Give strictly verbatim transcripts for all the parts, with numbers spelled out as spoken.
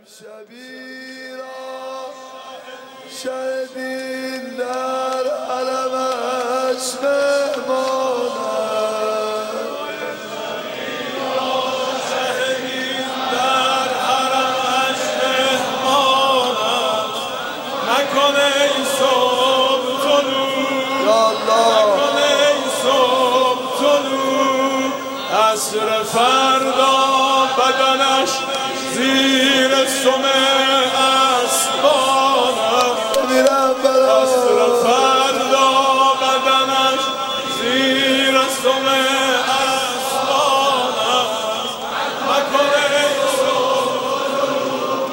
شبیرا شهدین در حرمش مهمانم، شهدین در حرمش مهمانم. مکن ای صبح طلوع، مکن ای صبح طلوع. عصر فردا بدنش زیر سم اسبانم. عصر فردا بدنش زیر سم اسبانم. مکن ای صبح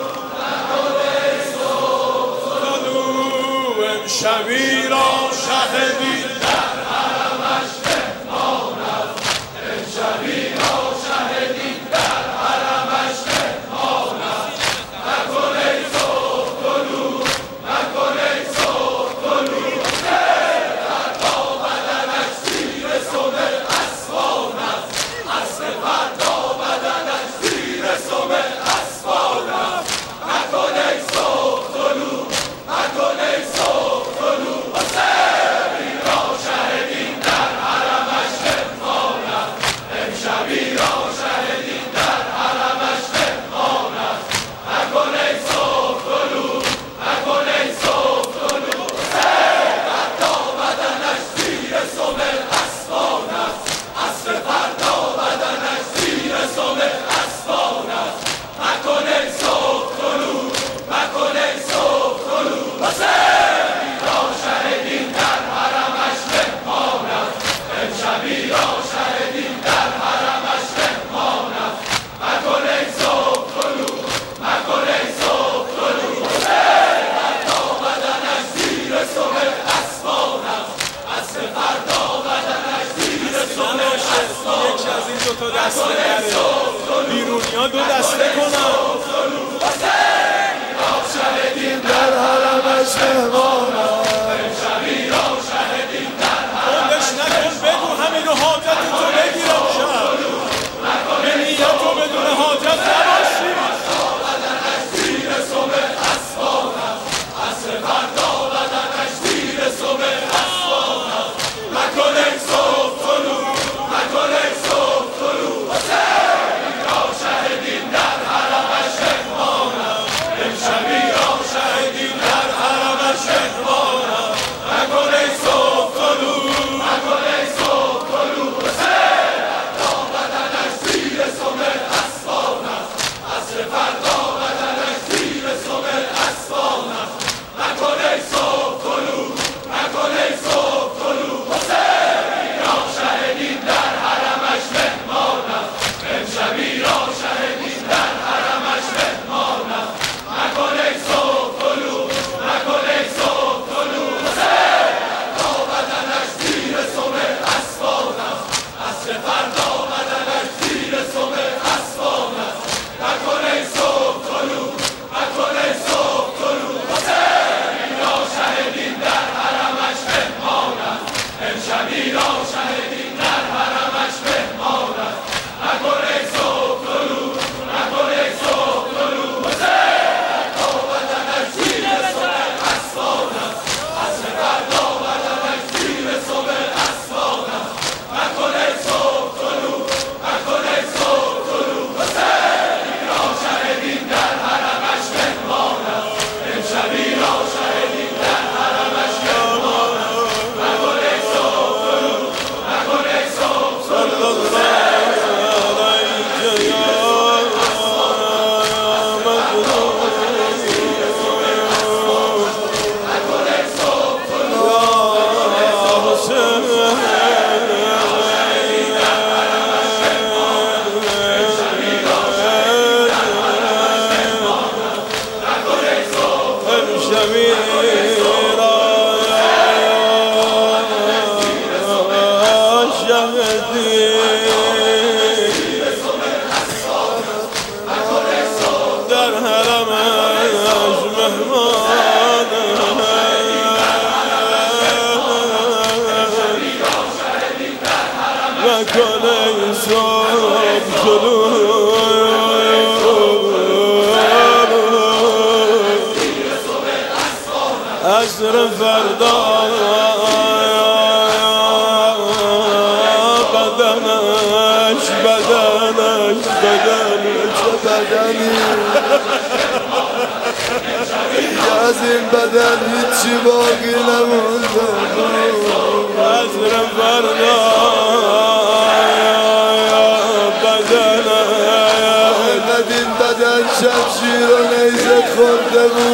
طلوع، امشبی را شهدی در حرمش مهمانم. امشبی را شهدی در حرمش مهمانم. مکن ای صبح طلوع، مکن ای صبح طلوع. فردا بدنش زیر سم اسبان است. عصر فردا بدنش زیر سم اسبان است. مکن ای صبح طلوع، مکن ای صبح طلوع. امشبی را شهدی در حرمش مهمانم. امشبی را شهدی در حرمش مهمانم. مکن ای صبح طلوع، مکن ای صبح طلوع. فردا بدنش زیر سم اسبان است. عصر فردا بدنش زیر سم اسبان است. مکن ای صبح طلوع، مکن ای صبح طلوع. امشبی را شهدی در حرمش مهمانم. امشبی را شهدی در حرمش مهمانم. مکن ای صبح طلوع، مکن ای صبح طلوع. فردا بدنش زیر سم اسبان است. عصر فردا بدنش زیر سم اسبان. یکی از این دوتا دسته نره، بیرونیا دو دسته کنن. شهدین در حرمش مهمانم. امشبی را شهدی در حرمش نکن، بگو همین حاجت تو بگیرم شب. به نیت تو بدون حاجت نباشی. بدنش زیر سم اسبان است. عصر فردا بدنش زیر سم اسبان است. مکن ای صبح طلوع، مکن ای صبح طلوع. امشبی را شهدی در حرمش مهمانم. امشبی را شهدی در حرمش مهمانم. مکن ای صبح طلوع، مکن ای صبح طلوع. فردا بدنش زیر سم اسبان است. عصر فردا بدنش زیر سم اسبان است. مکن ای صبح طلوع، مکن ای صبح طلوع. امشبی را شهدی در حرمش مهمانم. امشبی را شهدی در حرمش مهمانم. مکن ای صبح طلوع، مکن ای صبح طلوع. فردا بدنش زیر سم اسبان است. عصر فردا بدنش زیر سم اسبان است. مکن ای صبح طلوع، مکن ای صبح طلوع. امشبی را شهدی در حرمش مهمانم. امشبی را شهدی در حرمش مهمانم. مکن ای صبح طلوع، مکن ای صبح طلوع. فردا بدنش زیر سم اسبان است. عصر فردا بدنش زیر سم اسبان است. مکن ای صبح طلوع، مکن ای صبح طلوع. امشبی را شهدی در حرمش مهمانم. امشبی را شهدی در حرمش مهمانم. مکن ای صبح طلوع، مکن ای صبح طلوع. در حرمش مهمانم. مکن ای صبح طلوع عصر فردا بدنش بدنش بدنش چه بدنی از این بدن هیچی باقی نمونده عصر فردا بدنش این بدن شمشیر و نیزه خورده بود